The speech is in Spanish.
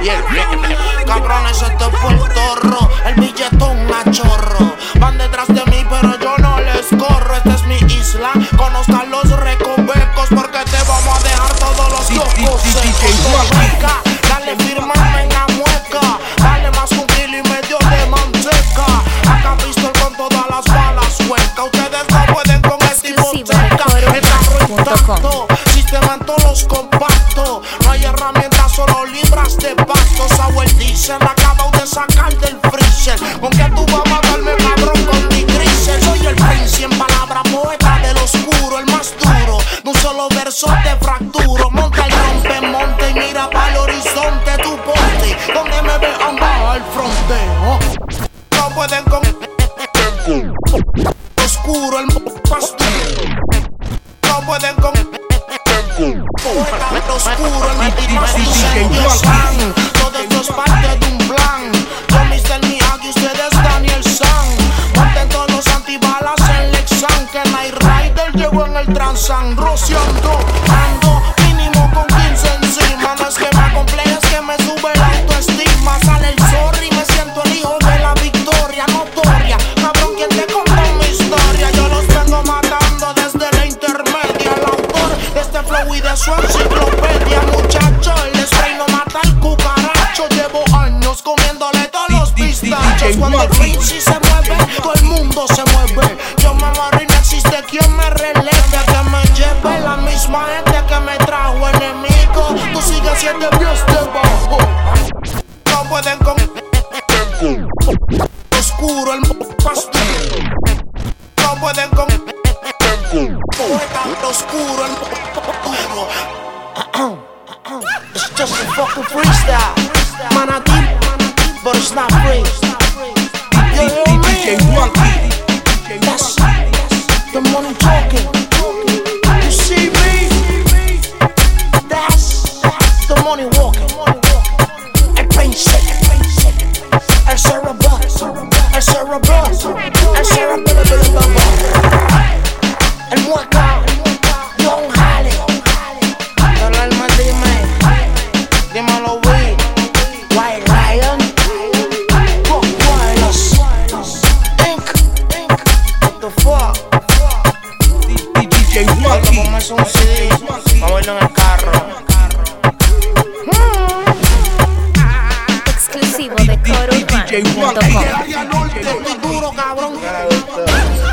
Cabrones, esto es Puerto Rico, el billetón a chorro. Van detrás de mí, pero yo no les corro. Esta es mi isla, conozcan los recovecos, porque te vamos a dejar todos los locos secos. Dale, firmame en la mueca, dale más un kilo y medio de manteca. Acá pistol con todas las balas huecas. Ustedes no pueden con esta hipoteca. El carro intacto, sistema en todos los compactos. No hay herramientas, solo libras de pasto. Sauer Diesel, acabo de sacar del freezer. ¿Con qué tú vas a matarme, cabrón, con mi grisel? Soy el príncipe en palabra poeta del oscuro, el más duro. De un solo verso te fracturo. Monta el rompemonte y mira para el horizonte. Tu ponte, donde me vean baja al fronteo. No pueden con oscuro, el más duro. No pueden con poeta oscuro, el más duro. Todo esto es parte de un plan. Yo Mr. Miyagi, ustedes Daniel San. Monten todos los antibalas en Lexan. Que Night Rider llegó en el Transan. Rociando, ando mínimo con 15 encima. No es que me acompleje, es que me sube la autoestima. Sale el sorry, me siento el hijo de la victoria notoria. Cabrón, ¿quién te contó mi historia? Yo los vengo matando desde la intermedia. El autor de este flow y de su enciclopedia. Muchacho, el spray no mata al cucaracho. Llevo años comiéndole todos los pistachos. Cuando el Vinci se mueve, todo el mundo se mueve. Yo me muero y no existe quien me releve. Que me lleve la misma gente que me trajo enemigo. Tú sigues siendo Dios debajo. No pueden con oscuro, el pastor. No pueden con poeta oscuro, el It's just a fucking freestyle. Man, I deep, but it's not free. You hear me? That's the money talking. You see me? That's the money walking. El príncipe, el cerebro, el cerebro, el cerebro, el mueca, Don Halley. Dale alma, dímelo, we, White Lion, Rock Wireless, Inc. What the fuck? DJ Wacky. Vamos a hacer un CD, vamos a verlo en el carro. Exclusivo de CoroUrbano.com. Estoy duro, cabrón.